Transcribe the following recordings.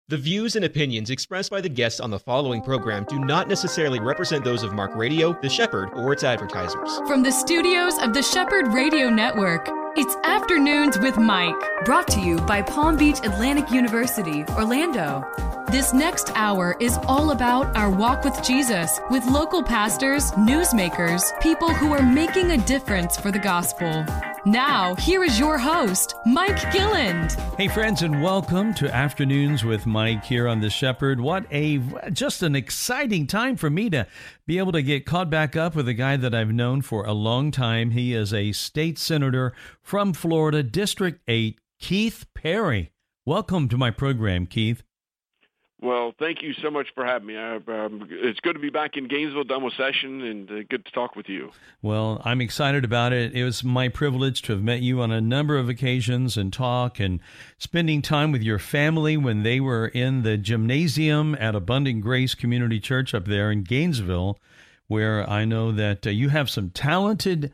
The views and opinions expressed by the guests on the following program do not necessarily represent those of Mark Radio, The Shepherd, or its advertisers. From the studios of the Shepherd Radio Network, it's Afternoons with Mike, brought to you by Palm Beach Atlantic University, Orlando. This next hour is all about our walk with Jesus, with local pastors, newsmakers, people who are making a difference for the gospel. Now, here is your host, Mike Gilland. Hey friends, and welcome to Afternoons with Mike here on The Shepherd. Just an exciting time for me to be able to get caught back up with a guy that I've known for a long time. He is a state senator from Florida, District 8, Keith Perry. Welcome to my program, Keith. Well, thank you so much for having me. It's good to be back in Gainesville, done with session, and good to talk with you. Well, I'm excited about it. It was my privilege to have met you on a number of occasions and talk and spending time with your family when they were in the gymnasium at Abundant Grace Community Church up there in Gainesville, where I know that you have some talented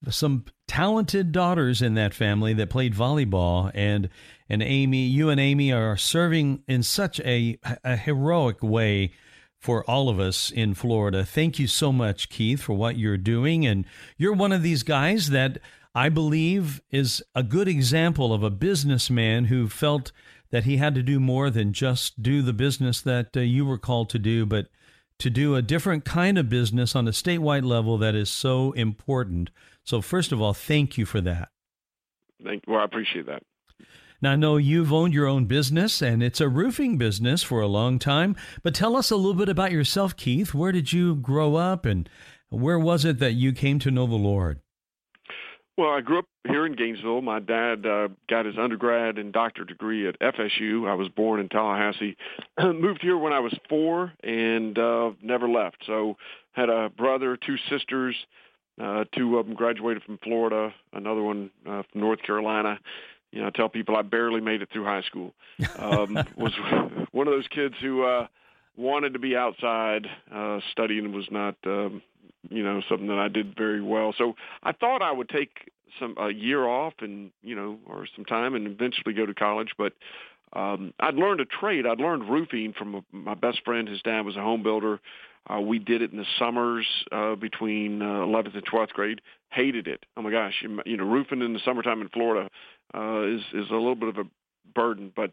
daughters in that family that played volleyball, and Amy, you and Amy are serving in such a heroic way for all of us in Florida. Thank you so much, Keith, for what you're doing. And you're one of these guys that I believe is a good example of a businessman who felt that he had to do more than just do the business that you were called to do, but to do a different kind of business on a statewide level that is so important. So first of all, thank you for that. Well, I appreciate that. Now, I know you've owned your own business, and it's a roofing business for a long time, but tell us a little bit about yourself, Keith. Where did you grow up, and where was it that you came to know the Lord? Well, I grew up here in Gainesville. My dad got his undergrad and doctorate degree at FSU. I was born in Tallahassee. Moved here when I was 4 and never left. So had a brother, 2 sisters. 2 of them graduated from Florida, another one from North Carolina. You know, I tell people I barely made it through high school. Was one of those kids who wanted to be outside. Studying was not, something that I did very well. So I thought I would take a year off and, or some time and eventually go to college. But I'd learned a trade. I'd learned roofing from my best friend. His dad was a home builder. We did it in the summers between 11th and 12th grade. Hated it. Oh my gosh, roofing in the summertime in Florida is a little bit of a burden. But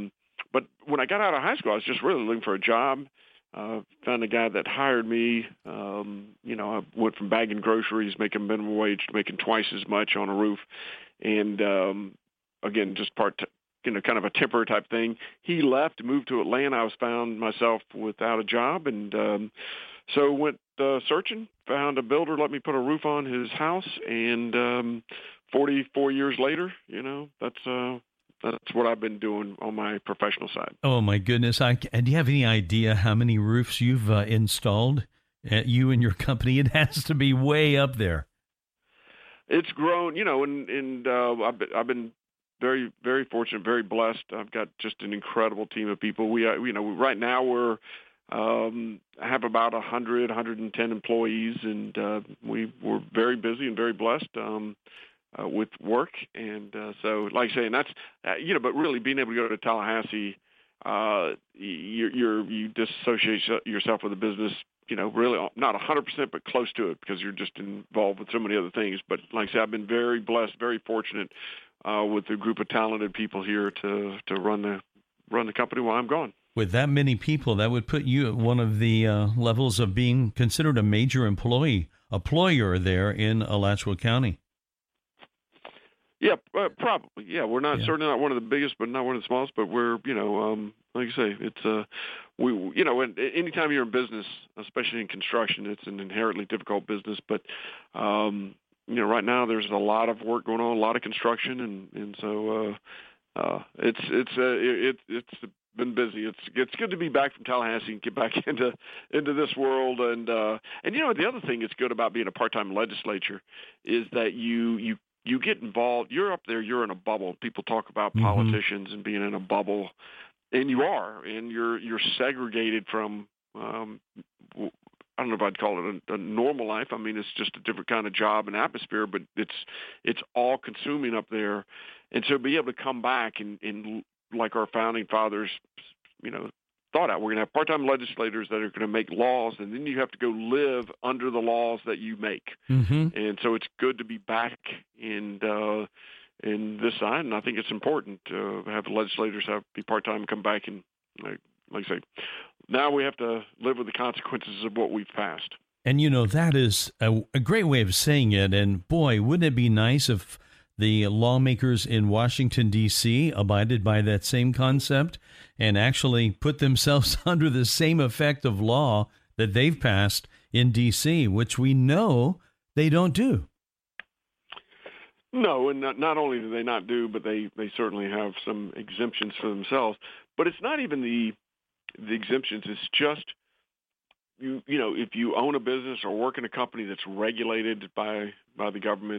when I got out of high school, I was just really looking for a job. Found a guy that hired me. I went from bagging groceries, making minimum wage, to making twice as much on a roof, and again, just kind of a temporary type thing. He left, moved to Atlanta. I found myself without a job, and so went searching, found a builder, let me put a roof on his house, and 44 years later, that's what I've been doing on my professional side. Oh, my goodness. Do you have any idea how many roofs you've installed at you and your company? It has to be way up there. It's grown, and I've been very, very fortunate, very blessed. I've got just an incredible team of people. We, right now we're have about 110 employees, and we're very busy and very blessed with work. And so, like I say, and that's but really being able to go to Tallahassee, you disassociate yourself with the business. Really not 100%, but close to it, because you're just involved with so many other things. But like I say, I've been very blessed, very fortunate with a group of talented people here to run the company while I'm gone. With that many people, that would put you at one of the levels of being considered a major employer there in Alachua County. Yeah, probably. Yeah, we're not certainly not one of the biggest, but not one of the smallest. But we're, like I say, it's and anytime you're in business, especially in construction, it's an inherently difficult business. But right now there's a lot of work going on, a lot of construction, and so it's been busy. It's good to be back from Tallahassee and get back into this world. And the other thing that's good about being a part-time legislature is that you get involved. You're up there. You're in a bubble. People talk about politicians and being in a bubble, and you are, and you're segregated from. I don't know if I'd call it a normal life. I mean, it's just a different kind of job and atmosphere, but it's all consuming up there. And so be able to come back and like our founding fathers thought out. We're going to have part-time legislators that are going to make laws, and then you have to go live under the laws that you make. Mm-hmm. And so it's good to be back in this side, and I think it's important to have the legislators be part-time and come back and, like I say, now we have to live with the consequences of what we've passed. And, that is a great way of saying it. And, boy, wouldn't it be nice if the lawmakers in Washington, D.C. abided by that same concept and actually put themselves under the same effect of law that they've passed in D.C., which we know they don't do. No, and not only do they not do, but they certainly have some exemptions for themselves. But it's not even the exemptions. It's just, if you own a business or work in a company that's regulated by the government,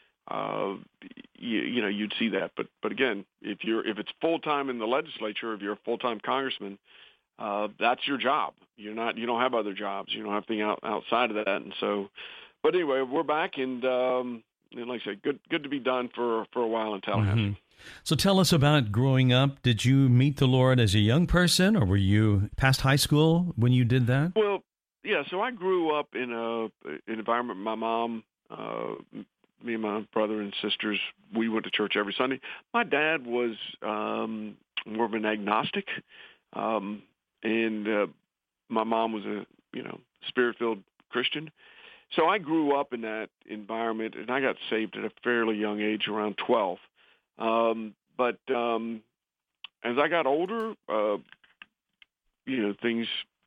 you'd see that. But again, if it's full time in the legislature, if you're a full time congressman, that's your job. You don't have other jobs. You don't have anything outside of that. And so, but anyway, we're back, and like I said, good to be done for a while in Tallahassee. Mm-hmm. So tell us about growing up. Did you meet the Lord as a young person, or were you past high school when you did that? Well, yeah. So I grew up in an environment. My mom, me and my brother and sisters, we went to church every Sunday. My dad was more of an agnostic, and my mom was a spirit-filled Christian. So I grew up in that environment, and I got saved at a fairly young age, around 12. But as I got older, things,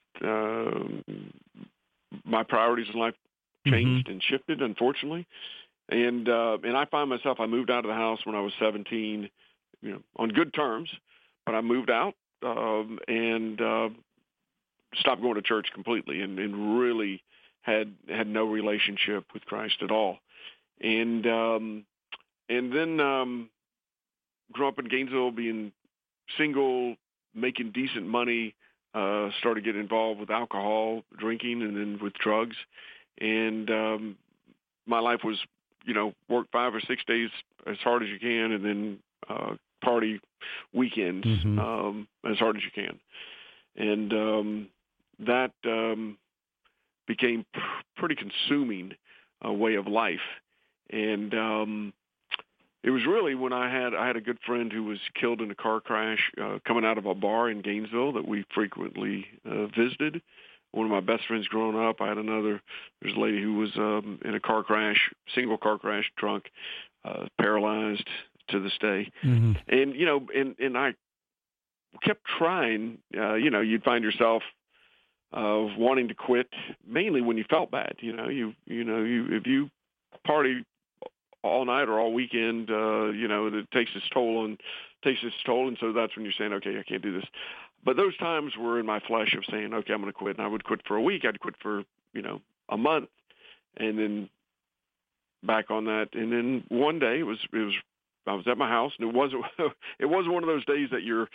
my priorities in life changed and shifted, unfortunately. And I find myself, I moved out of the house when I was 17, on good terms, but I moved out and stopped going to church completely, and really had no relationship with Christ at all. And then grew up in Gainesville, being single, making decent money, started getting involved with alcohol, drinking, and then with drugs. And my life was, work 5 or 6 days as hard as you can, and then party weekends as hard as you can. And that became pretty consuming way of life. And it was really when I had a good friend who was killed in a car crash coming out of a bar in Gainesville that we frequently visited. One of my best friends growing up, there's a lady who was in a car crash, single car crash, drunk, paralyzed to this day. Mm-hmm. And and I kept trying. You'd find yourself wanting to quit, mainly when you felt bad. If you party all night or all weekend, it takes its toll, and so that's when you're saying, okay, I can't do this. But those times were in my flesh of saying, okay, I'm going to quit, and I would quit for a week, I'd quit for a month, and then back on that. And then one day I was at my house, and it wasn't one of those days that you're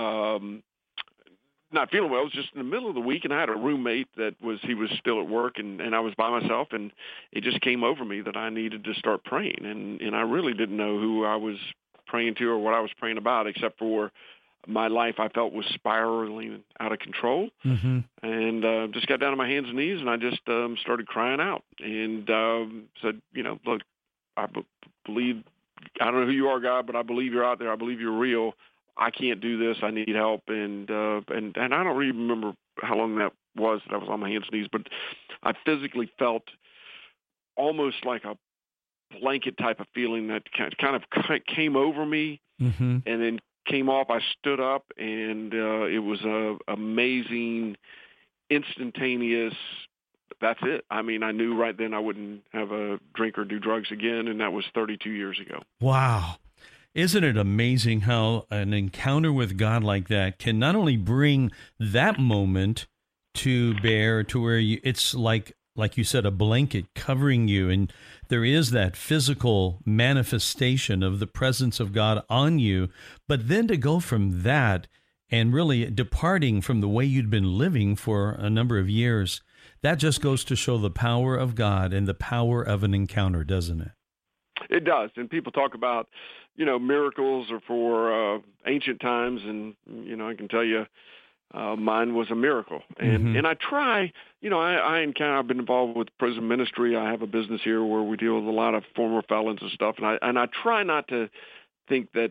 not feeling well. It was just in the middle of the week, and I had a roommate he was still at work, and I was by myself, and it just came over me that I needed to start praying, and I really didn't know who I was praying to or what I was praying about, except for my life I felt was spiraling out of control. Mm-hmm. And just got down on my hands and knees, and I just started crying out and said, look, I believe, I don't know who you are, God, but I believe you're out there. I believe you're real. I can't do this. I need help. And I don't really remember how long that was that I was on my hands and knees, but I physically felt almost like a blanket type of feeling that kind of came over me, and then came off. I stood up, and it was a amazing, instantaneous, that's it. I mean, I knew right then I wouldn't have a drink or do drugs again, and that was 32 years ago. Wow. Isn't it amazing how an encounter with God like that can not only bring that moment to bear to where it's like you said, a blanket covering you, and there is that physical manifestation of the presence of God on you, but then to go from that and really departing from the way you'd been living for a number of years, that just goes to show the power of God and the power of an encounter, doesn't it? It does. And people talk about, miracles are for ancient times. And, I can tell you, mine was a miracle. And I try, I've been involved with prison ministry. I have a business here where we deal with a lot of former felons and stuff, and I try not to think that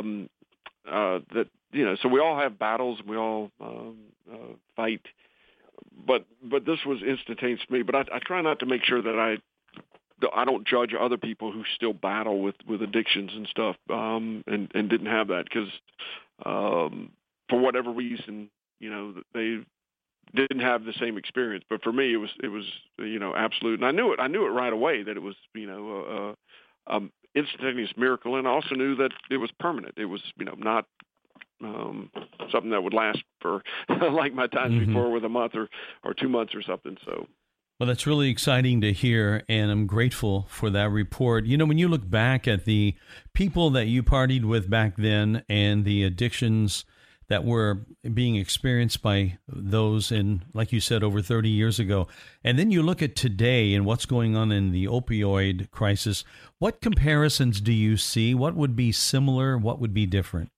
so we all have battles, we all fight, but this was instantaneous for me. But I try not to make sure that I don't judge other people who still battle with addictions and stuff, and didn't have that because for whatever reason, they didn't have the same experience. But for me, it was absolute, and I knew it right away that it was instantaneous miracle, and I also knew that it was permanent. It was not something that would last for like my times before with a month or 2 months or something. So. Well, that's really exciting to hear, and I'm grateful for that report. When you look back at the people that you partied with back then and the addictions that were being experienced by those in, like you said, over 30 years ago, and then you look at today and what's going on in the opioid crisis, what comparisons do you see? What would be similar? What would be different?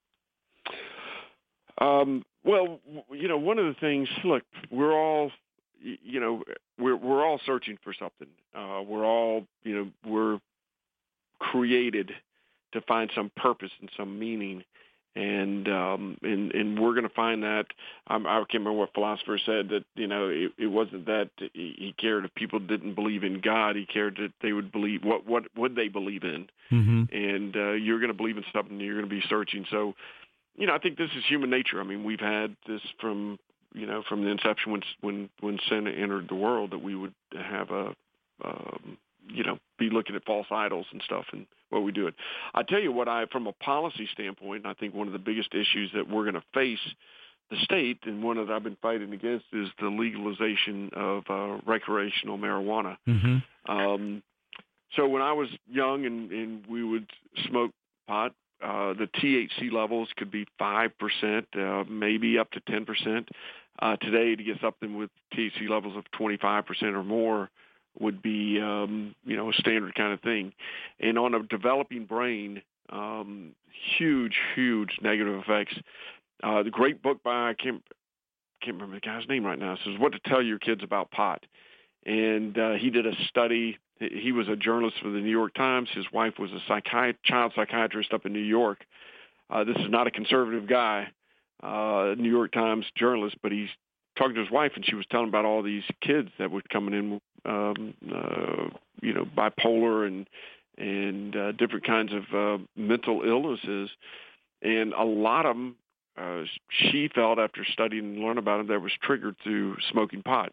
Well, one of the things, look, we're all, we're all searching for something. We're all, we're created to find some purpose and some meaning. And we're going to find that. I can't remember what philosopher said that, it wasn't that he cared if people didn't believe in God. He cared that they would believe, what would they believe in? And you're going to believe in something, you're going to be searching. So, I think this is human nature. I mean, we've had this from the inception when sin entered the world, that we would have be looking at false idols and stuff and what we do it. I tell you what, from a policy standpoint, I think one of the biggest issues that we're going to face the state, and one that I've been fighting against, is the legalization of recreational marijuana. So when I was young and we would smoke pot, the THC levels could be 5%, maybe up to 10%. Today, to get something with THC levels of 25% or more would be, a standard kind of thing. And on a developing brain, huge negative effects. The great book by, I can't remember the guy's name right now, says What to Tell Your Kids About Pot. And he did a study. He was a journalist for the New York Times. His wife was a child psychiatrist up in New York. This is not a conservative guy, New York Times journalist, but he's talking to his wife, and she was telling about all these kids that were coming in, bipolar and different kinds of mental illnesses, and a lot of them, she felt after studying and learning about them, that was triggered through smoking pot,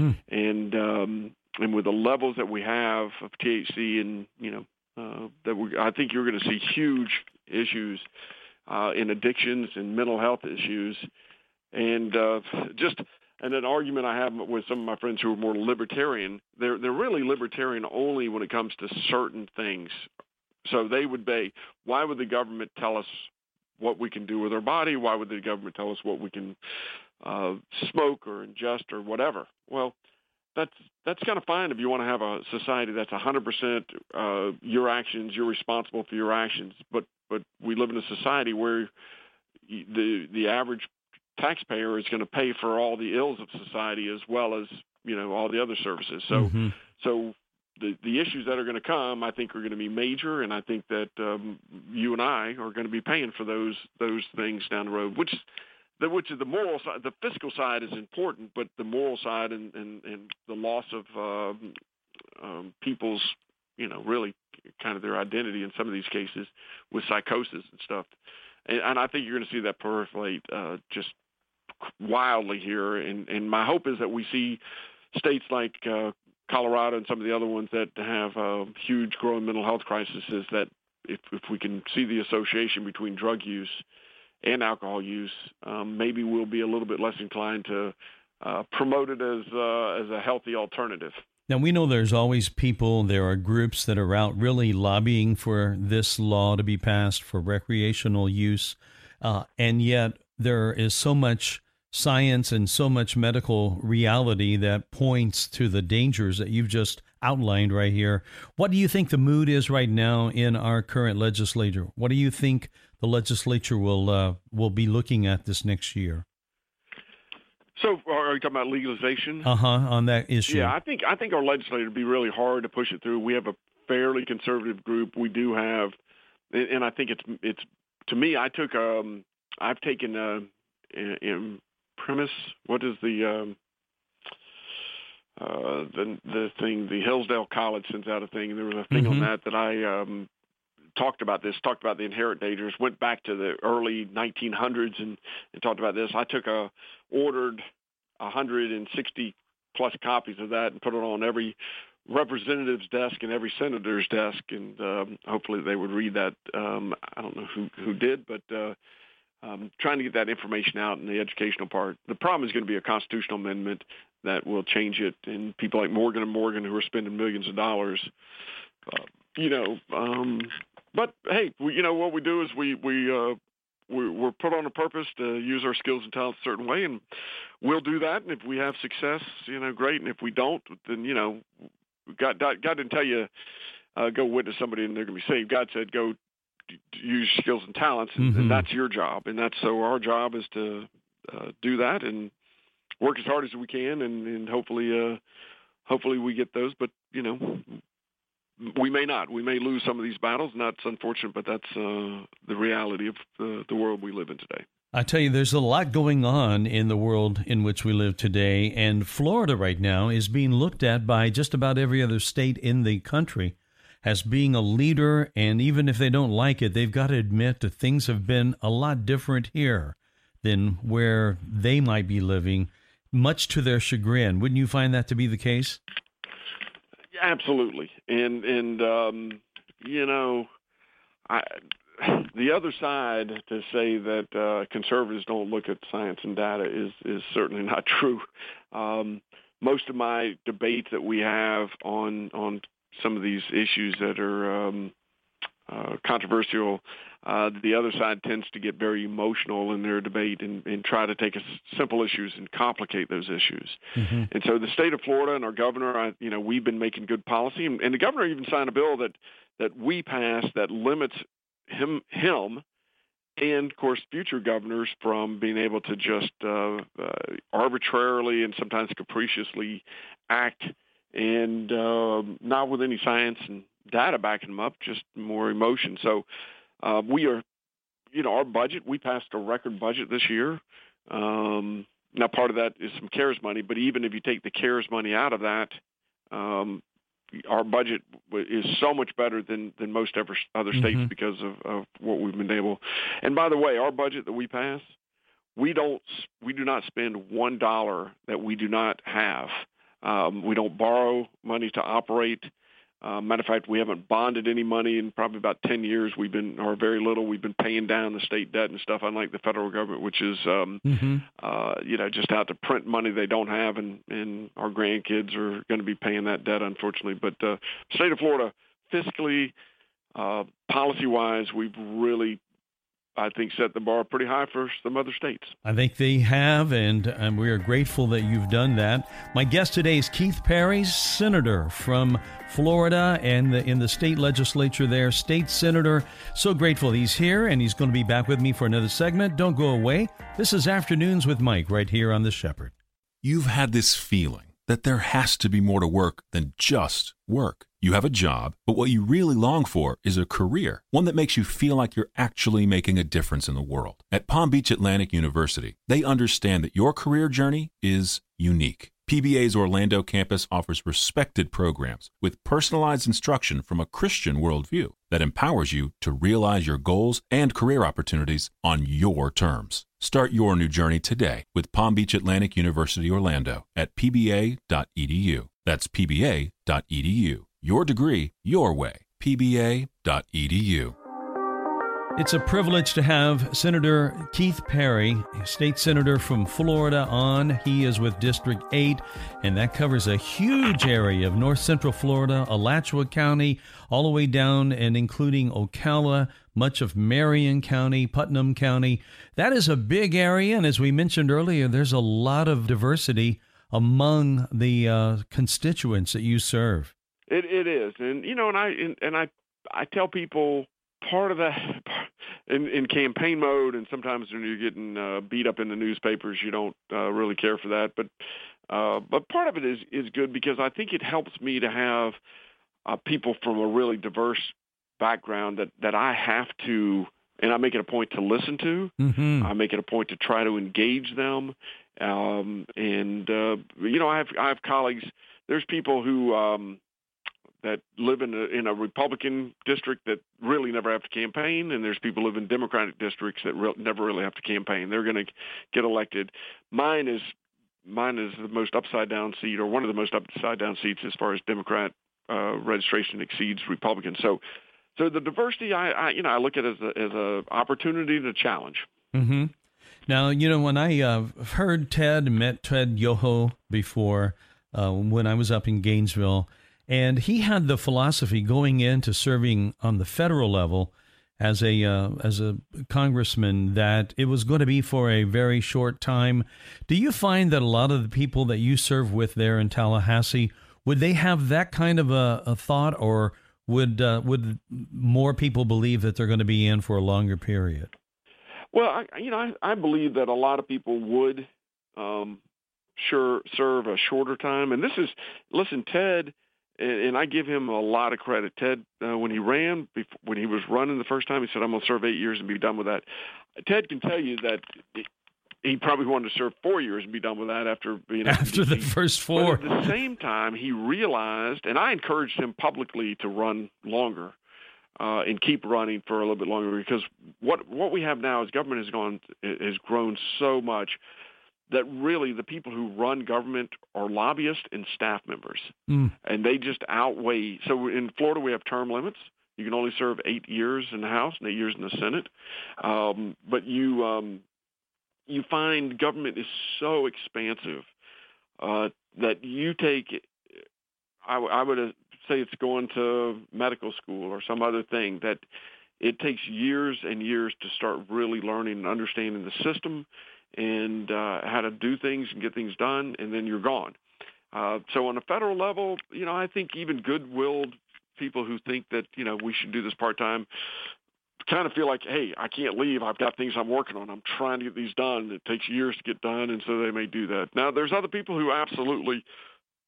and with the levels that we have of THC, and I think you're going to see huge issues in addictions and mental health issues, and and an argument I have with some of my friends who are more libertarian, they're really libertarian only when it comes to certain things. So they would be, why would the government tell us what we can do with our body? Why would the government tell us what we can smoke or ingest or whatever? Well, that's kind of fine if you want to have a society that's 100% your actions, you're responsible for your actions. But we live in a society where the average taxpayer is going to pay for all the ills of society as well as all the other services. So so the issues that are going to come, I think, are going to be major, and I think that you and I are going to be paying for those things down the road, which is the moral side. The fiscal side is important, but the moral side and the loss of people's, really kind of their identity in some of these cases with psychosis and stuff. And I think you're going to see that proliferate just wildly here. And my hope is that we see states like Colorado and some of the other ones that have huge growing mental health crises, that if we can see the association between drug use and alcohol use, maybe we'll be a little bit less inclined to promote it as a healthy alternative. Now, we know there's always people, there are groups that are out really lobbying for this law to be passed for recreational use, and yet there is so much science and so much medical reality that points to the dangers that you've just outlined right here. What do you think the mood is right now in our current legislature? What do you think the legislature will be looking at this next year? So, are you talking about legalization? On that issue. Yeah, I think our legislature would be really hard to push it through. We have a fairly conservative group. We do have, and I think it's to me. I've taken in premise. What is the thing? The Hillsdale College sends out a thing, and there was a thing on that I talked about the inherent dangers, went back to the early 1900s and talked about this. I ordered 160 plus copies of that and put it on every representative's desk and every senator's desk, and hopefully they would read that. I don't know who did, but trying to get that information out in the educational part. The problem is going to be a constitutional amendment that will change it, and people like Morgan & Morgan who are spending millions of dollars, but hey, what we do is we're put on a purpose to use our skills and talents a certain way, and we'll do that. And if we have success, great. And if we don't, then God didn't tell you go witness somebody and they're going to be saved. God said go use skills and talents, and that's your job. And so our job is to do that and work as hard as we can, and hopefully we get those. But we may not. We may lose some of these battles, and that's unfortunate, but that's the reality of the world we live in today. I tell you, there's a lot going on in the world in which we live today, and Florida right now is being looked at by just about every other state in the country as being a leader, and even if they don't like it, they've got to admit that things have been a lot different here than where they might be living, much to their chagrin. Wouldn't you find that to be the case? Absolutely, and the other side to say that conservatives don't look at science and data is certainly not true. Most of my debates that we have on some of these issues that are controversial, the other side tends to get very emotional in their debate and try to take simple issues and complicate those issues. And so the state of Florida and our governor, we've been making good policy, and the governor even signed a bill that we passed that limits him and, of course, future governors from being able to just arbitrarily and sometimes capriciously act and not with any science and data backing them up, just more emotion. So we are, our budget, we passed a record budget this year. Now, part of that is some CARES money, but even if you take the CARES money out of that, our budget is so much better than most other states because of what we've been able. And by the way, our budget that we pass, we do not spend $1 that we do not have. We don't borrow money to operate. Matter of fact, we haven't bonded any money in probably about 10 years. We've been paying down the state debt and stuff, unlike the federal government, which is, just out to print money they don't have, and our grandkids are going to be paying that debt, unfortunately. But state of Florida, fiscally, policy-wise, we've really, I think, set the bar pretty high for some other states. I think they have, and we are grateful that you've done that. My guest today is Keith Perry, Senator from Florida, and in the state legislature there, state senator. So grateful he's here, and he's going to be back with me for another segment. Don't go away. This is Afternoons with Mike right here on The Shepherd. You've had this feeling that there has to be more to work than just work. You have a job, but what you really long for is a career, one that makes you feel like you're actually making a difference in the world. At Palm Beach Atlantic University, they understand that your career journey is unique. PBA's Orlando campus offers respected programs with personalized instruction from a Christian worldview that empowers you to realize your goals and career opportunities on your terms. Start your new journey today with Palm Beach Atlantic University Orlando at pba.edu. That's pba.edu. Your degree, your way. pba.edu. It's a privilege to have Senator Keith Perry, state senator from Florida, on. He is with District 8, and that covers a huge area of north central Florida, Alachua County, all the way down and including Ocala, much of Marion County, Putnam County. That is a big area, and as we mentioned earlier, there's a lot of diversity among the constituents that you serve. It is, and I tell people, part of that in campaign mode, and sometimes when you're getting beat up in the newspapers, you don't really care for that. But part of it is good because I think it helps me to have people from a really diverse background that I have to, and I make it a point to listen to. Mm-hmm. I make it a point to try to engage them. I have colleagues. There's people who that live in a Republican district that really never have to campaign, and there's people who live in Democratic districts that never really have to campaign. They're going to get elected. Mine is the most upside down seat, or one of the most upside down seats as far as Democrat registration exceeds Republican. So the diversity, I look at it as a opportunity to challenge. Mm-hmm. Now, when I met Ted Yoho before, when I was up in Gainesville, and he had the philosophy going into serving on the federal level as a congressman that it was going to be for a very short time. Do you find that a lot of the people that you serve with there in Tallahassee, would they have that kind of a thought, or would more people believe that they're going to be in for a longer period? Well, I believe that a lot of people would serve a shorter time. And Ted, and I give him a lot of credit. Ted, when he was running the first time, he said, "I'm going to serve 8 years and be done with that." Ted can tell you that he probably wanted to serve 4 years and be done with that after the first 4. But at the same time, he realized, and I encouraged him publicly to run longer. And keep running for a little bit longer, because what we have now is government has grown so much that really the people who run government are lobbyists and staff members, and they just outweigh. So in Florida, we have term limits. You can only serve 8 years in the House and 8 years in the Senate, but you find government is so expansive that you take. I would say it's going to medical school or some other thing, that it takes years and years to start really learning and understanding the system and how to do things and get things done, and then you're gone. So on a federal level, I think even good-willed people who think that, we should do this part-time kind of feel like, hey, I can't leave. I've got things I'm working on. I'm trying to get these done. It takes years to get done, and so they may do that. Now, there's other people who absolutely –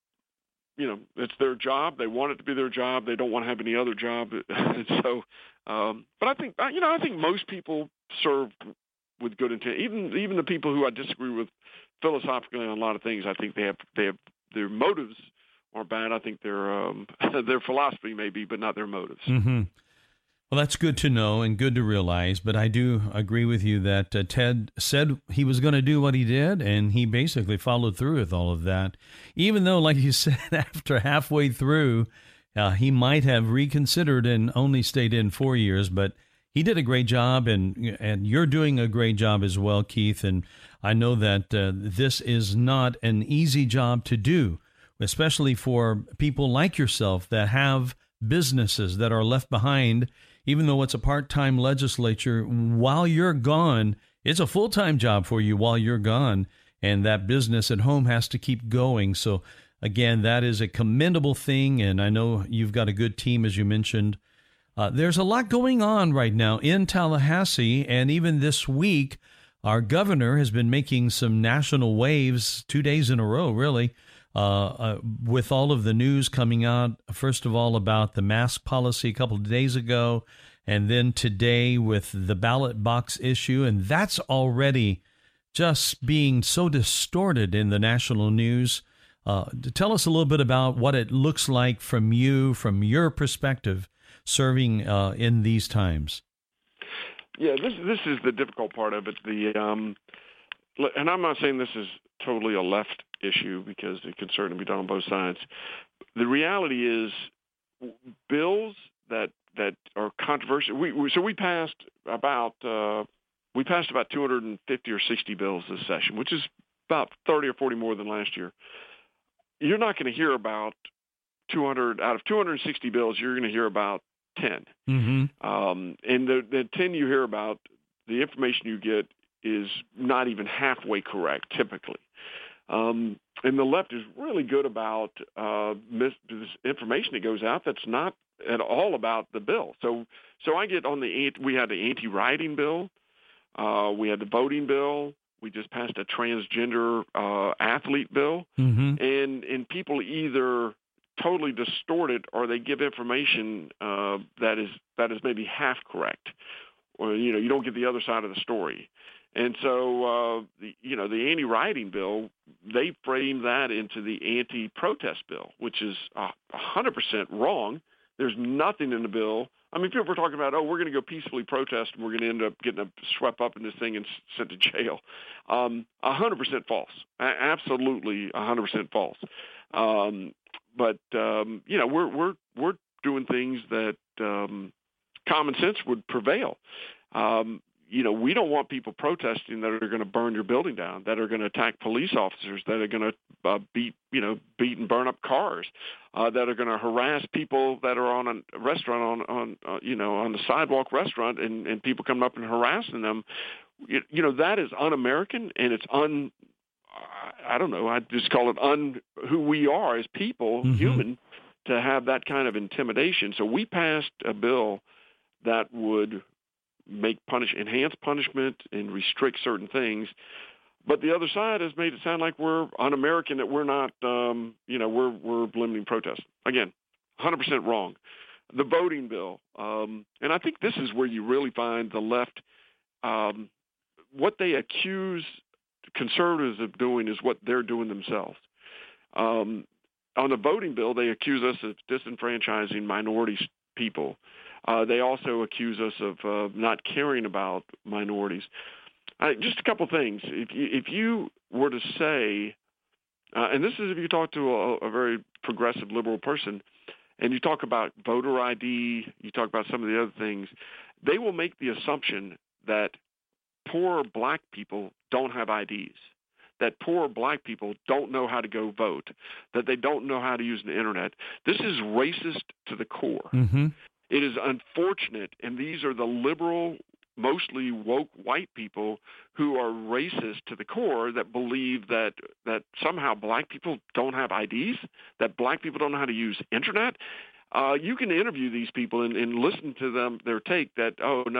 it's their job. They want it to be their job. They don't want to have any other job. And so, but I think most people serve with good intent. Even the people who I disagree with philosophically on a lot of things, I think they have their motives are bad. I think their philosophy may be, but not their motives. Mm-hmm. Well, that's good to know and good to realize, but I do agree with you that Ted said he was going to do what he did, and he basically followed through with all of that, even though, like you said, after halfway through, he might have reconsidered and only stayed in 4 years, but he did a great job, and you're doing a great job as well, Keith, and I know that this is not an easy job to do, especially for people like yourself that have businesses that are left behind. Even though it's a part-time legislature, while you're gone, it's a full-time job for you while you're gone, and that business at home has to keep going. So, again, that is a commendable thing, and I know you've got a good team, as you mentioned. There's a lot going on right now in Tallahassee, and even this week, our governor has been making some national waves 2 days in a row, really, with all of the news coming out, first of all, about the mask policy a couple of days ago, and then today with the ballot box issue. And that's already just being so distorted in the national news. Tell us a little bit about what it looks like from your perspective, serving in these times. Yeah, this is the difficult part of it. And I'm not saying this is totally a left issue, because it can certainly be done on both sides. The reality is, bills that are controversial. We passed about 250 or 60 bills this session, which is about 30 or 40 more than last year. You're not going to hear about 200 out of 260 bills. You're going to hear about 10. Mm-hmm. And the 10 you hear about, the information you get is not even halfway correct, typically. And the left is really good about this information that goes out that's not at all about the bill. So I get on we had the anti-rioting bill, we had the voting bill, we just passed a transgender athlete bill, and people either totally distort it or they give information that is maybe half correct, or you don't get the other side of the story. And so the anti-rioting bill, they frame that into the anti-protest bill, which is 100% wrong. There's nothing in the bill. I mean, people are talking about, we're going to go peacefully protest and we're going to end up getting swept up in this thing and sent to jail. 100% false. Absolutely 100% false. But we're doing things that common sense would prevail. We don't want people protesting that are going to burn your building down, that are going to attack police officers, that are going to beat and burn up cars, that are going to harass people that are on a restaurant on the sidewalk restaurant, and people coming up and harassing them. That is un-American, and it's I don't know. I just call it who we are as people, human, to have that kind of intimidation. So we passed a bill that would enhance punishment and restrict certain things. But the other side has made it sound like we're un-American, that we're not, we're limiting protest. Again, 100% wrong. The voting bill, and I think this is where you really find the left, what they accuse conservatives of doing is what they're doing themselves. On the voting bill, they accuse us of disenfranchising minority people. They also accuse us of not caring about minorities. Just a couple things. If you were to say, and this is if you talk to a very progressive liberal person, and you talk about voter ID, you talk about some of the other things, they will make the assumption that poor black people don't have IDs, that poor black people don't know how to go vote, that they don't know how to use the internet. This is racist to the core. It is unfortunate, and these are the liberal, mostly woke white people who are racist to the core, that believe that somehow black people don't have IDs, that black people don't know how to use internet. You can interview these people and listen to them, their take that, and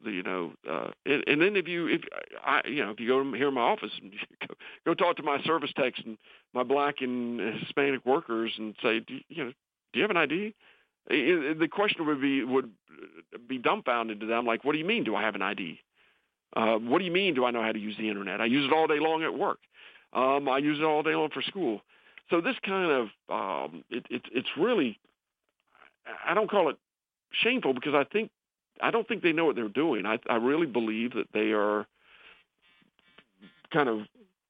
then if you go here in my office and go talk to my service techs and my black and Hispanic workers and say, do you have an ID? The question would be dumbfounded to them, like, what do you mean, do I have an ID? What do you mean, do I know how to use the internet? I use it all day long at work. I use it all day long for school. So this kind of, it's really, I don't call it shameful, because I don't think they know what they're doing. I really believe that they are kind of,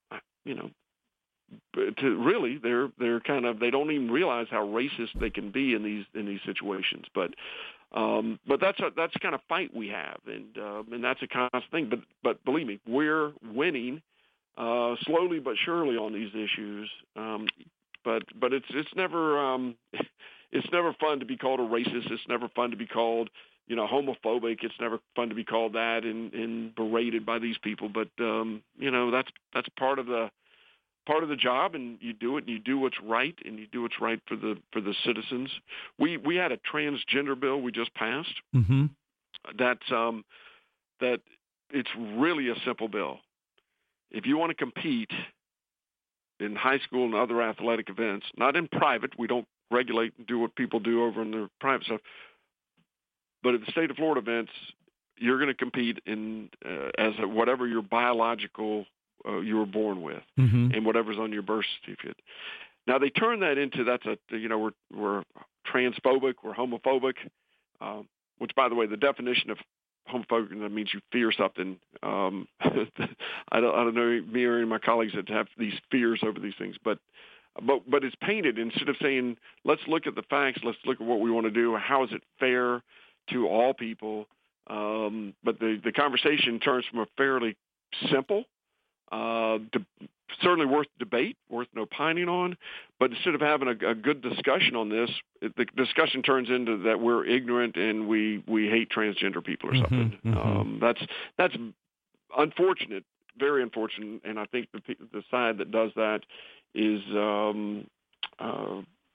they're kind of, they don't even realize how racist they can be in these situations. But that's kind of fight we have, and that's a constant thing. But believe me, we're winning slowly but surely on these issues. But it's never it's never fun to be called a racist. It's never fun to be called homophobic. It's never fun to be called that and berated by these people. But that's part of the job, and you do it, and you do what's right, and you do what's right for the citizens. We had a transgender bill we just passed. That it's really a simple bill. If you want to compete in high school and other athletic events, not in private, we don't regulate and do what people do over in their private stuff, but at the state of Florida events, you're going to compete in whatever your biological you were born with, and whatever's on your birth certificate. Now they turn that into we're transphobic, we're homophobic, which, by the way, the definition of homophobic, that means you fear something. I don't know me or any of my colleagues that have these fears over these things, but it's painted, instead of saying, let's look at the facts, let's look at what we want to do, how is it fair to all people. But the conversation turns from a fairly simple, certainly worth debate, worth opining on, but instead of having a good discussion on this, the discussion turns into that we're ignorant and we hate transgender people or something. That's unfortunate, very unfortunate, and I think the side that does that is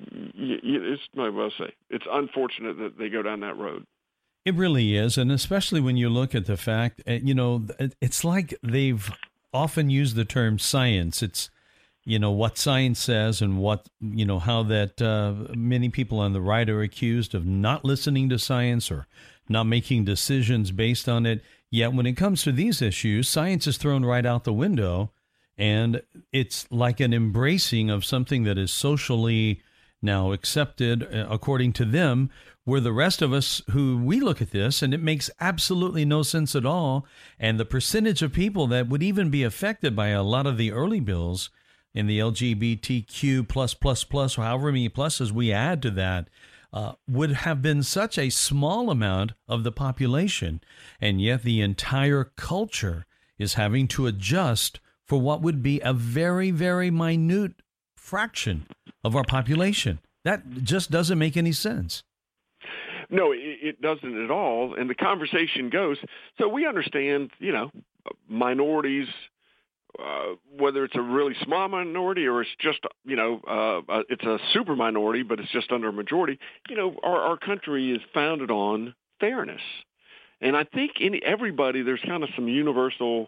it's my well say it's unfortunate that they go down that road. It really is, and especially when you look at the fact, it's like they've often used the term science. It's what science says, and what how that many people on the right are accused of not listening to science or not making decisions based on it. Yet when it comes to these issues, science is thrown right out the window, and it's like an embracing of something that is socially now accepted according to them, where the rest of us who we look at this and it makes absolutely no sense at all. And the percentage of people that would even be affected by a lot of the early bills in the LGBTQ+++, or however many pluses we add to that, would have been such a small amount of the population. And yet the entire culture is having to adjust for what would be a very, very minute fraction of our population. That just doesn't make any sense. No, it doesn't at all. And the conversation goes, so we understand, minorities, whether it's a really small minority or it's just, it's a super minority, but it's just under a majority. Our country is founded on fairness. And I think in everybody, there's kind of some universal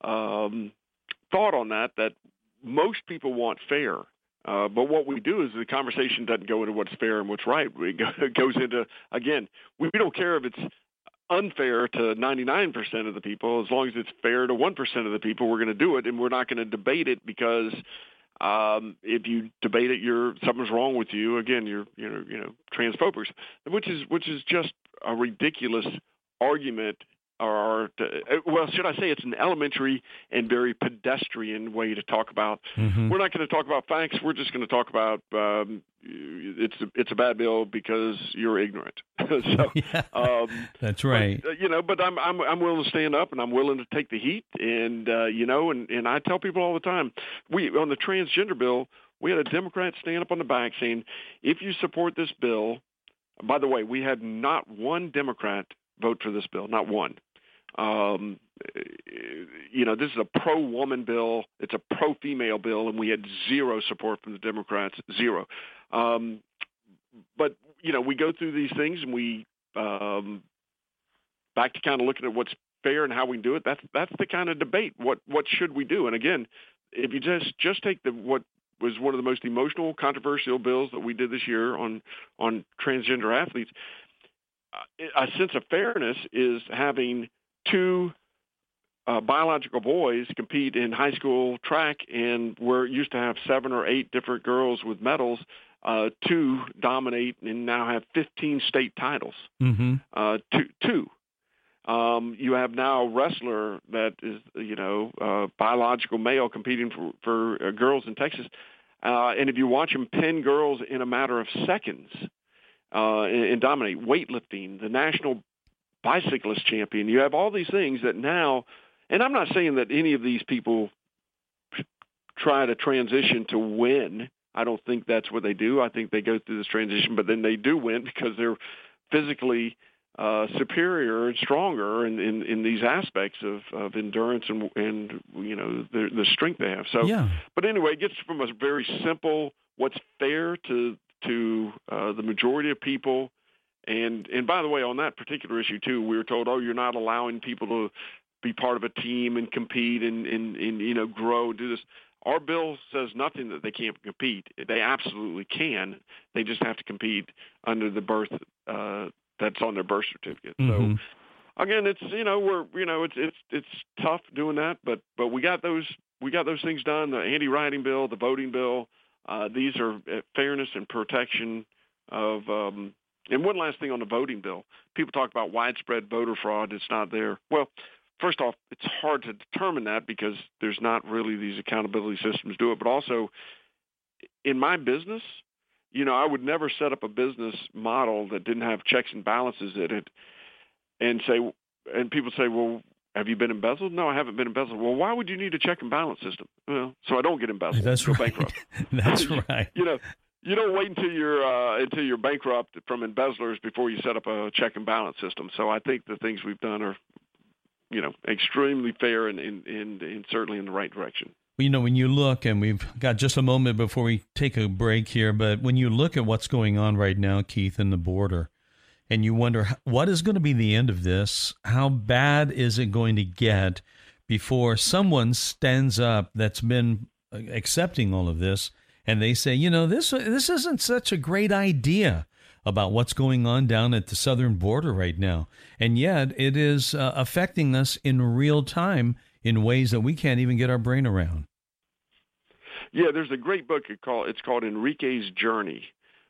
thought on that most people want fair. But what we do is the conversation doesn't go into what's fair and what's right. It goes into, again, we don't care if it's unfair to 99% of the people. As long as it's fair to 1% of the people, we're going to do it, and we're not going to debate it because if you debate it, something's wrong with you. Again, you're transphobic, which is just a ridiculous argument. Should I say it's an elementary and very pedestrian way to talk about. Mm-hmm. We're not going to talk about facts. We're just going to talk about it's a bad bill because you're ignorant. So that's right. But I'm willing to stand up and I'm willing to take the heat. And and I tell people all the time, on the transgender bill, we had a Democrat stand up on the back saying, if you support this bill. By the way, we had not one Democrat vote for this bill, not one. This is a pro-woman bill. It's a pro-female bill, and we had zero support from the Democrats, zero. But we go through these things, and we back to kind of looking at what's fair and how we can do it. That's the kind of debate. What should we do? And again, if you just take what was one of the most emotional, controversial bills that we did this year on transgender athletes, a sense of fairness is having two biological boys compete in high school track, and we're used to have 7 or 8 different girls with medals, 2 dominate and now have 15 state titles. Mm-hmm. Two. You have now a wrestler that is, biological male competing for girls in Texas. And if you watch him pin girls in a matter of seconds and dominate, weightlifting, the national bicyclist champion, you have all these things that now, and I'm not saying that any of these people try to transition to win. I don't think that's what they do. I think they go through this transition, but then they do win because they're physically superior and stronger in these aspects of endurance and the strength they have. So, yeah. But anyway, it gets from a very simple what's fair to the majority of people. And by the way, on that particular issue too, we were told, you're not allowing people to be part of a team and compete and grow, do this. Our bill says nothing that they can't compete. They absolutely can. They just have to compete under the birth that's on their birth certificate. Mm-hmm. So again, it's it's tough doing that, but we got those things done. The anti-rioting bill, the voting bill. These are fairness and protection of. And one last thing on the voting bill. People talk about widespread voter fraud. It's not there. Well, first off, it's hard to determine that because there's not really these accountability systems do it. But also, in my business, I would never set up a business model that didn't have checks and balances in it and people say, well, have you been embezzled? No, I haven't been embezzled. Well, why would you need a check and balance system? Well, so I don't get embezzled. That's right. Bankrupt. That's right. You don't wait until you're bankrupt from embezzlers before you set up a check and balance system. So I think the things we've done are, extremely fair and certainly in the right direction. When you look, and we've got just a moment before we take a break here, but when you look at what's going on right now, Keith, in the border, and you wonder what is going to be the end of this, how bad is it going to get before someone stands up that's been accepting all of this, and they say, this isn't such a great idea about what's going on down at the southern border right now, and yet it is affecting us in real time in ways that we can't even get our brain around. Yeah, there's a great book. It's called Enrique's Journey.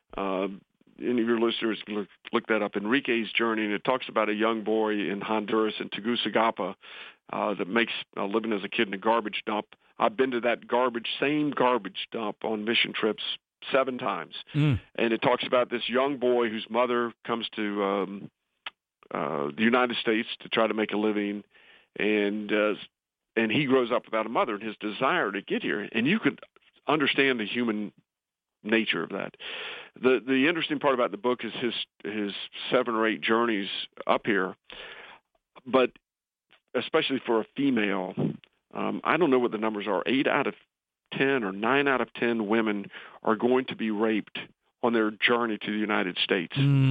Any of your listeners can look that up, Enrique's Journey, and it talks about a young boy in Honduras in Tegucigalpa that makes a living as a kid in a garbage dump. I've been to that same garbage dump on mission trips 7 times. And it talks about this young boy whose mother comes to the United States to try to make a living, and he grows up without a mother, and his desire to get here. And you could understand the human nature of that. The interesting part about the book is his 7 or 8 journeys up here, but especially for a female, I don't know what the numbers are. 8 out of 10 or 9 out of 10 women are going to be raped on their journey to the United States.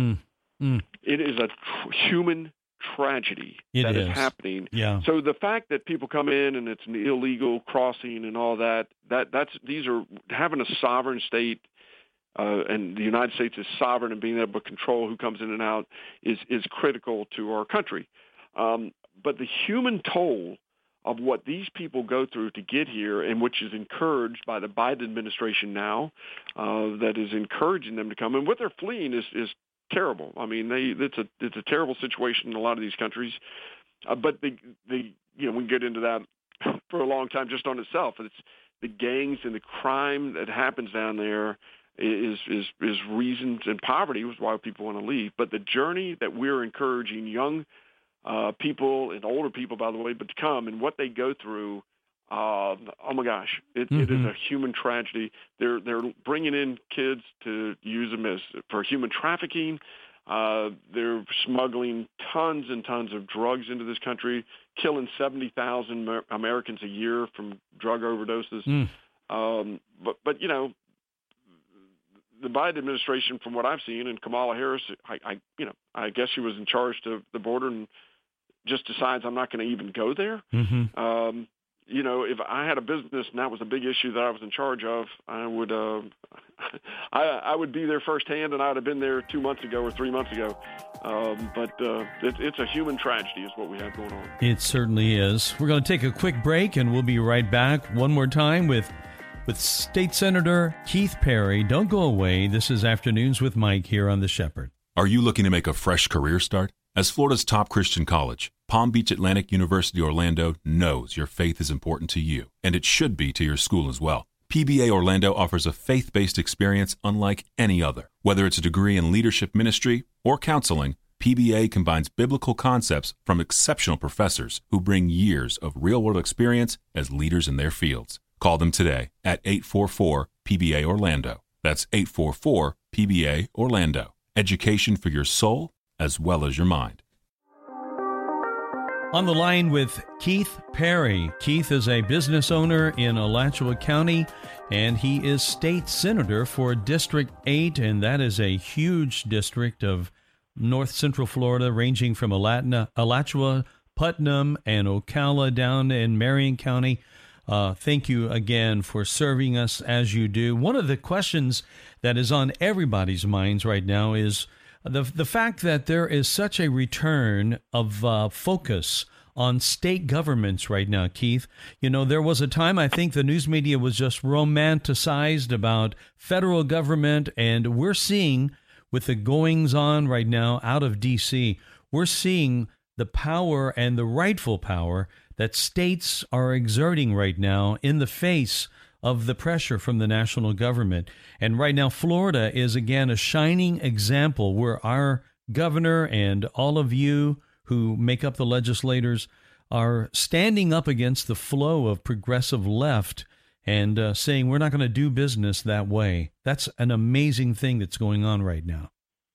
It is a human tragedy that is happening. Yeah. So the fact that people come in and it's an illegal crossing and all these are having a sovereign state, and the United States is sovereign and being able to control who comes in and out is critical to our country. But the human toll of what these people go through to get here, and which is encouraged by the Biden administration now, that is encouraging them to come, and what they're fleeing is terrible. I mean, it's a terrible situation in a lot of these countries. But we can get into that for a long time just on itself. It's the gangs and the crime that happens down there is reasons, and poverty was why people want to leave. But the journey that we're encouraging young people and older people, by the way, but to come and what they go through, oh my gosh, it is a human tragedy. They're bringing in kids to use them for human trafficking. They're smuggling tons and tons of drugs into this country, killing 70,000 Americans a year from drug overdoses. But the Biden administration, from what I've seen, and Kamala Harris, I guess she was in charge of the border and just decides I'm not going to even go there. If I had a business and that was a big issue that I was in charge of, I would I would be there firsthand, and I would have been there 2 months ago or 3 months ago. But it's a human tragedy is what we have going on. It certainly is. We're going to take a quick break, and we'll be right back one more time with State Senator Keith Perry. Don't go away. This is Afternoons with Mike here on The Shepherd. Are you looking to make a fresh career start? As Florida's top Christian college, Palm Beach Atlantic University Orlando knows your faith is important to you, and it should be to your school as well. PBA Orlando offers a faith-based experience unlike any other. Whether it's a degree in leadership ministry or counseling, PBA combines biblical concepts from exceptional professors who bring years of real-world experience as leaders in their fields. Call them today at 844-PBA-ORLANDO. That's 844-PBA-ORLANDO. Education for your soul as well as your mind. On the line with Keith Perry. Keith is a business owner in Alachua County, and he is state senator for District 8, and that is a huge district of north central Florida, ranging from Alachua, Putnam, and Ocala down in Marion County. Thank you again for serving us as you do. One of the questions that is on everybody's minds right now is the fact that there is such a return of focus on state governments right now, Keith. There was a time I think the news media was just romanticized about federal government, and we're seeing with the goings-on right now out of D.C., we're seeing the power and the rightful power that states are exerting right now in the face of the pressure from the national government. And right now, Florida is, again, a shining example where our governor and all of you who make up the legislators are standing up against the flow of progressive left and saying we're not going to do business that way. That's an amazing thing that's going on right now.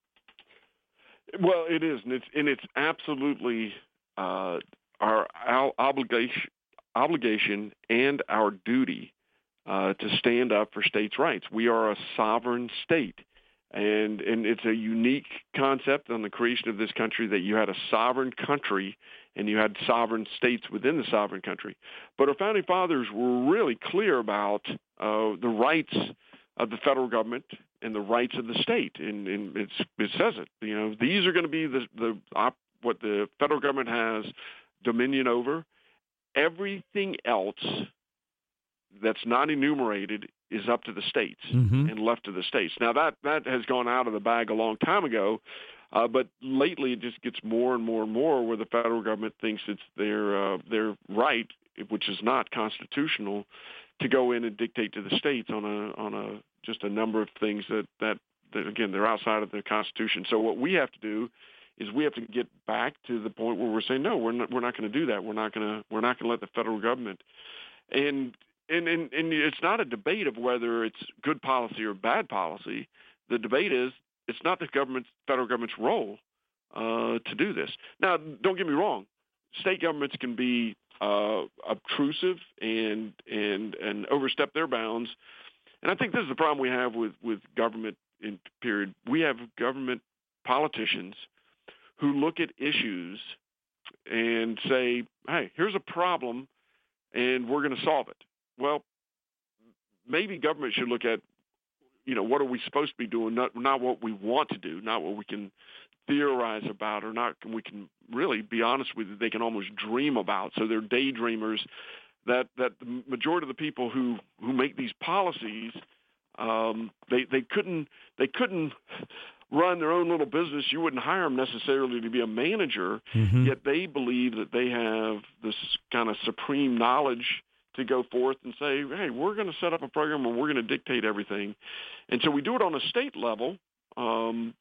Well, it is, and it's absolutely our obligation obligation and our duty to stand up for states' rights. We are a sovereign state. And it's a unique concept on the creation of this country that you had a sovereign country and you had sovereign states within the sovereign country. But our founding fathers were really clear about the rights of the federal government and the rights of the state. And it says it. You know, these are going to be what the federal government has dominion over. Everything else that's not enumerated is up to the states and left to the states. Now, that has gone out of the bag a long time ago, but lately it just gets more and more and more where the federal government thinks it's their right, which is not constitutional, to go in and dictate to the states on just a number of things that again, they're outside of the Constitution. So what we have to do is we have to get back to the point where we're saying, no, we're not going to do that. We're not going to let the federal government. And it's not a debate of whether it's good policy or bad policy. The debate is it's not the federal government's role to do this. Now, don't get me wrong. State governments can be obtrusive and overstep their bounds. And I think this is the problem we have with government in period. We have government politicians who look at issues and say, hey, here's a problem, and we're going to solve it. Well, maybe government should look at, what are we supposed to be doing, not what we want to do, not what we can theorize about, or not we can really be honest with you, they can almost dream about. So they're daydreamers that the majority of the people who make these policies, they couldn't run their own little business. You wouldn't hire them necessarily to be a manager, yet they believe that they have this kind of supreme knowledge to go forth and say, hey, we're going to set up a program and we're going to dictate everything. And so we do it on a state level. But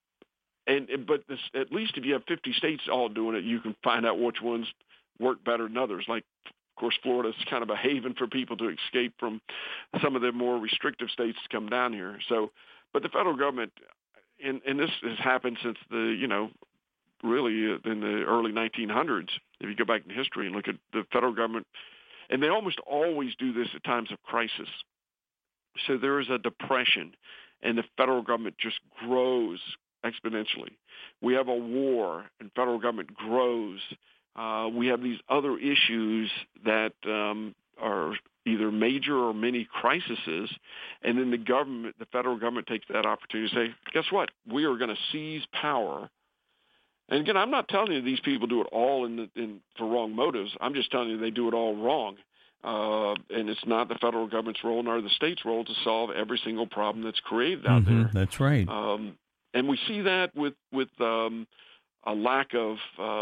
at least if you have 50 states all doing it, you can find out which ones work better than others. Like, of course, Florida's kind of a haven for people to escape from some of the more restrictive states to come down here. So, but the federal government, and this has happened since really in the early 1900s, if you go back in history and look at the federal government, and they almost always do this at times of crisis. So there is a depression, and the federal government just grows exponentially. We have a war, and federal government grows. We have these other issues that are either major or mini crises, and then the federal government takes that opportunity to say, guess what? We are going to seize power. And again, I'm not telling you these people do it all for wrong motives. I'm just telling you they do it all wrong. And it's not the federal government's role nor the state's role to solve every single problem that's created out there. That's right. And we see that with a lack of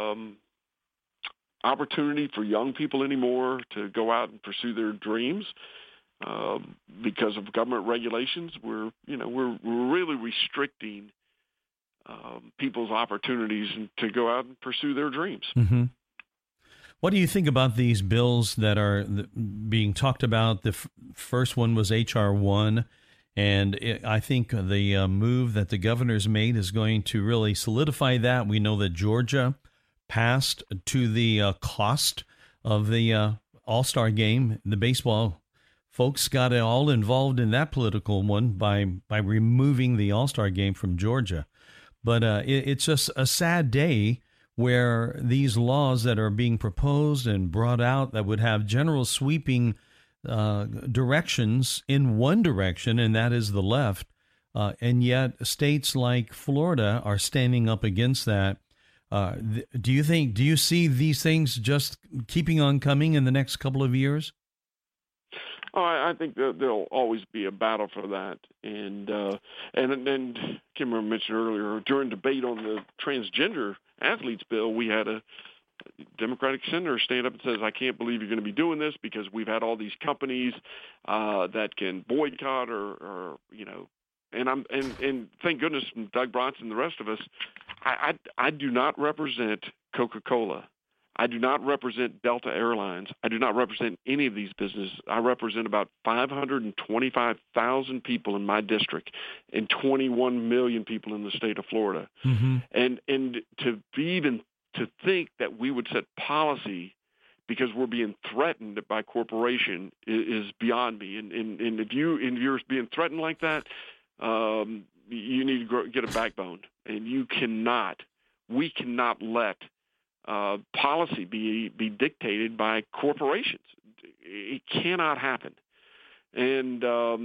opportunity for young people anymore to go out and pursue their dreams because of government regulations. We're really restricting people's opportunities to go out and pursue their dreams. What do you think about these bills that are being talked about? The first one was H.R. 1, and I think the move that the governor's made is going to really solidify that. We know that Georgia passed to the cost of the All-Star game. The baseball folks got all involved in that political one by removing the All-Star game from Georgia. But it's just a sad day where these laws that are being proposed and brought out that would have general sweeping directions in one direction, and that is the left, and yet states like Florida are standing up against that. Do you see these things just keeping on coming in the next couple of years? Oh, I think that there'll always be a battle for that, and Kim mentioned earlier during debate on the transgender athletes bill, we had a Democratic senator stand up and says, "I can't believe you're going to be doing this because we've had all these companies that can boycott or and thank goodness Doug Bronson and the rest of us. I do not represent Coca-Cola. I do not represent Delta Airlines. I do not represent any of these businesses. I represent about 525,000 people in my district and 21 million people in the state of Florida. And to think that we would set policy because we're being threatened by corporation is beyond me. And if you're being threatened like that, you need to get a backbone. And we cannot let policy be dictated by corporations. It cannot happen. And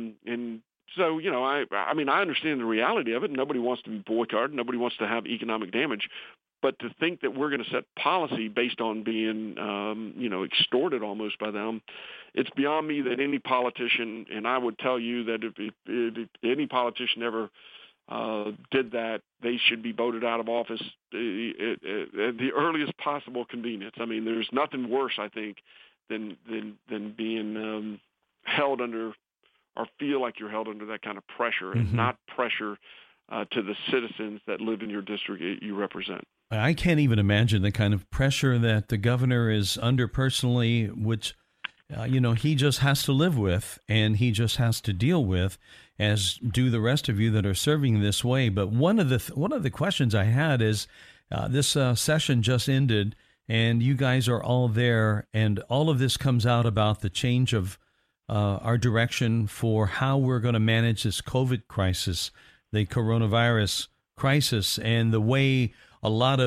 so, I mean, I understand the reality of it. Nobody wants to be boycotted. Nobody wants to have economic damage. But to think that we're going to set policy based on being, extorted almost by them, it's beyond me that any politician, and I would tell you that if any politician ever did that, they should be voted out of office at the earliest possible convenience. I mean, there's nothing worse, I think, than being held under or feel like you're held under that kind of pressure, and not pressure to the citizens that live in your district you represent. I can't even imagine the kind of pressure that the governor is under personally, which, he just has to live with and he just has to deal with, as do the rest of you that are serving this way. But one of the questions I had is this session just ended and you guys are all there, and all of this comes out about the change of our direction for how we're going to manage this COVID crisis, the coronavirus crisis, and the way a lot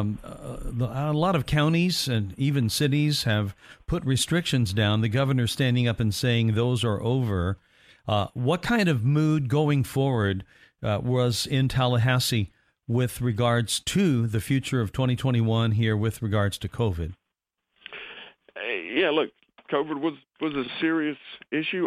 of counties and even cities have put restrictions down. The governor standing up and saying those are over. What kind of mood going forward was in Tallahassee with regards to the future of 2021 here with regards to COVID? Yeah, look, COVID was a serious issue.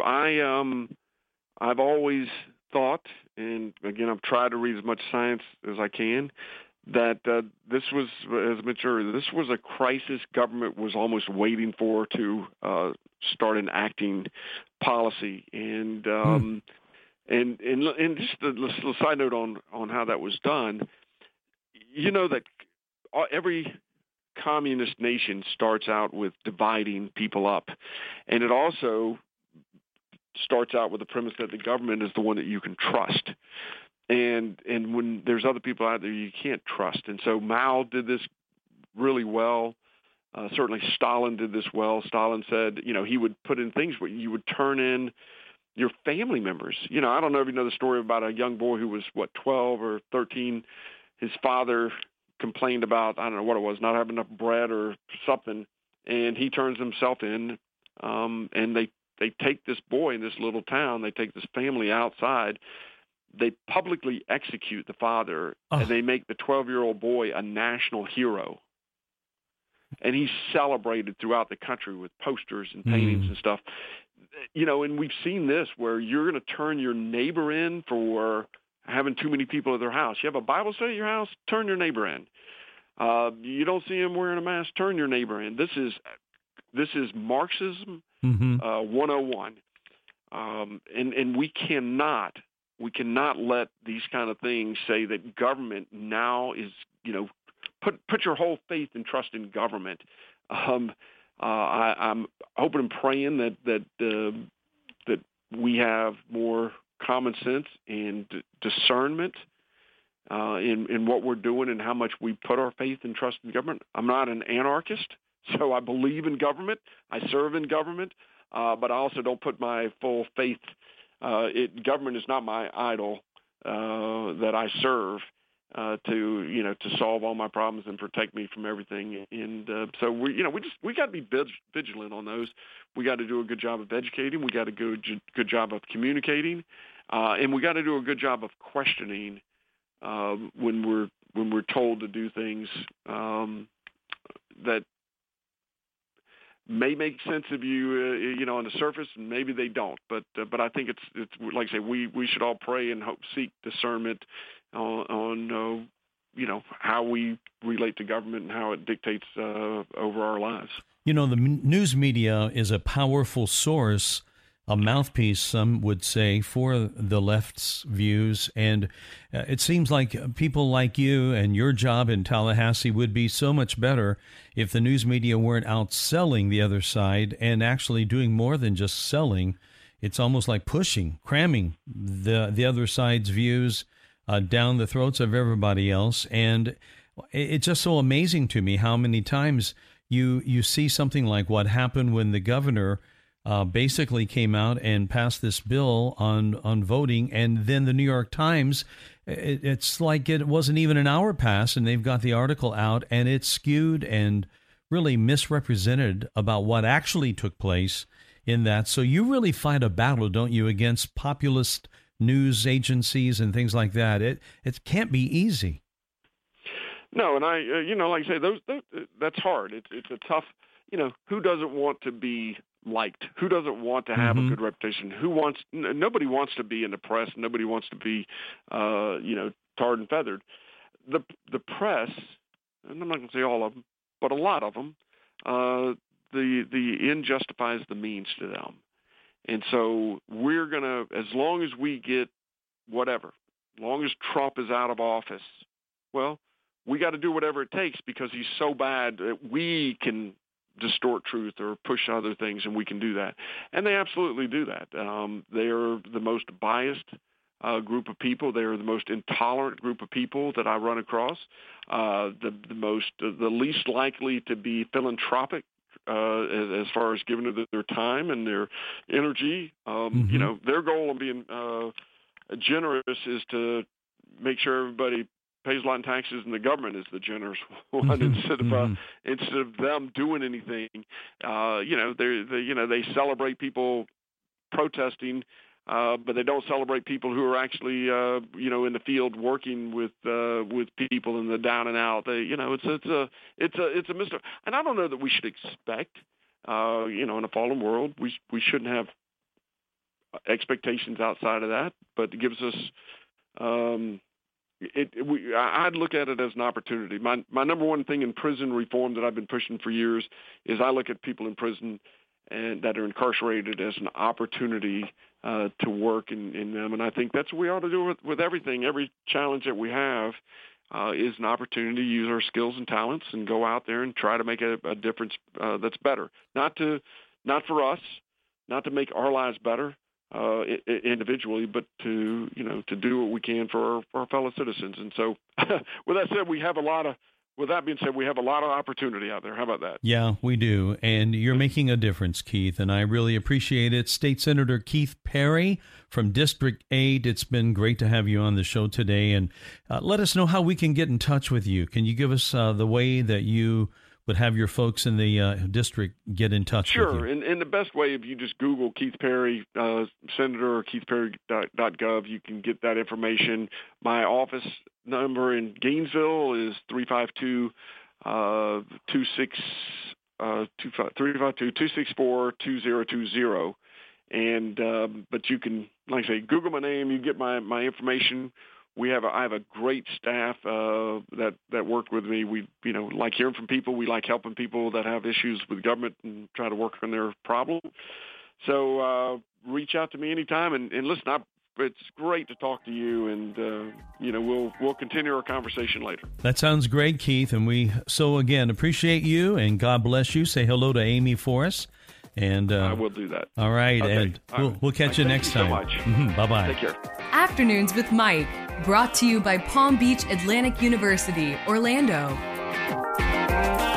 I've always thought, and again, I've tried to read as much science as I can, that this was, as mature, this was a crisis government was almost waiting for to start enacting policy. And just a side note on how that was done, that every communist nation starts out with dividing people up, and it also starts out with the premise that the government is the one that you can trust. And when there's other people out there you can't trust. And so Mao did this really well. Certainly Stalin did this well. Stalin said, he would put in things where you would turn in your family members. I don't know if you know the story about a young boy who was, 12 or 13. His father complained about, I don't know what it was, not having enough bread or something. And he turns himself in, and they take this boy in this little town, they take this family outside, they publicly execute the father, and they make the 12-year-old boy a national hero. And he's celebrated throughout the country with posters and paintings and stuff. And we've seen this where you're going to turn your neighbor in for having too many people at their house. You have a Bible study at your house, turn your neighbor in. You don't see him wearing a mask, turn your neighbor in. This is Marxism 101. And we cannot let these kind of things say that government now is, put your whole faith and trust in government. I'm hoping and praying that we have more common sense and discernment in what we're doing and how much we put our faith and trust in government. I'm not an anarchist, so I believe in government. I serve in government, but I also don't put my full faith. Government is not my idol that I serve to solve all my problems and protect me from everything. And so we got to be vigilant on those. We got to do a good job of educating. We got to do a good job of communicating, and we got to do a good job of questioning when we're told to do things that may make sense of you, on the surface, and maybe they don't. But I think it's like I say, we should all pray and seek discernment on how we relate to government and how it dictates over our lives. The news media is a powerful source, a mouthpiece, some would say, for the left's views. And it seems like people like you and your job in Tallahassee would be so much better if the news media weren't out selling the other side and actually doing more than just selling. It's almost like cramming the other side's views down the throats of everybody else. And it's just so amazing to me how many times you see something like what happened when the governor basically came out and passed this bill on voting, and then the New York Times, it's like it wasn't even an hour passed, and they've got the article out, and it's skewed and really misrepresented about what actually took place in that. So you really fight a battle, don't you, against populist news agencies and things like that. It can't be easy. No, and I, like I say, that's hard. It's a tough, who doesn't want to be liked? Who doesn't want to have a good reputation? Nobody wants to be in the press. Nobody wants to be, tarred and feathered. The press, and I'm not going to say all of them, but a lot of them, the end justifies the means to them. And so we're going to, as long as we get whatever, as long as Trump is out of office, well, we got to do whatever it takes because he's so bad that we can distort truth or push other things, and we can do that. And they absolutely do that. They are the most biased group of people. They are the most intolerant group of people that I run across, the least likely to be philanthropic as far as giving their time and their energy. Their goal of being generous is to make sure everybody pays a lot in taxes and the government is the generous one instead of them doing anything. They celebrate people protesting, but they don't celebrate people who are actually in the field working with people in the down and out. It's a mystery, and I don't know that we should expect in a fallen world we shouldn't have expectations outside of that, but it gives us. I'd look at it as an opportunity. My number one thing in prison reform that I've been pushing for years is I look at people in prison and that are incarcerated as an opportunity to work in them. And I think that's what we ought to do with everything. Every challenge that we have is an opportunity to use our skills and talents and go out there and try to make a difference that's better. Not for us, not to make our lives better, individually, but to do what we can for our fellow citizens. And so, with that said, we have a lot of opportunity out there. How about that? Yeah, we do. And you're making a difference, Keith, and I really appreciate it. State Senator Keith Perry from District 8, it's been great to have you on the show today. And let us know how we can get in touch with you. Can you give us the way that you would have your folks in the district get in touch with you? Sure. And the best way, if you just Google Keith Perry, Senator, or keithperry.gov, you can get that information. My office number in Gainesville is 352-264-2020. And but you can, like I say, Google my name, you get my information. I have a great staff that work with me. We like hearing from people. We like helping people that have issues with government and try to work on their problem. So reach out to me anytime. And listen, it's great to talk to you. And we'll continue our conversation later. That sounds great, Keith. And we again appreciate you, and God bless you. Say hello to Amy for us. And I will do that. All right, okay. And we'll catch you next time. Thank you so much. Bye-bye. Take care. Afternoons with Mike, brought to you by Palm Beach Atlantic University, Orlando.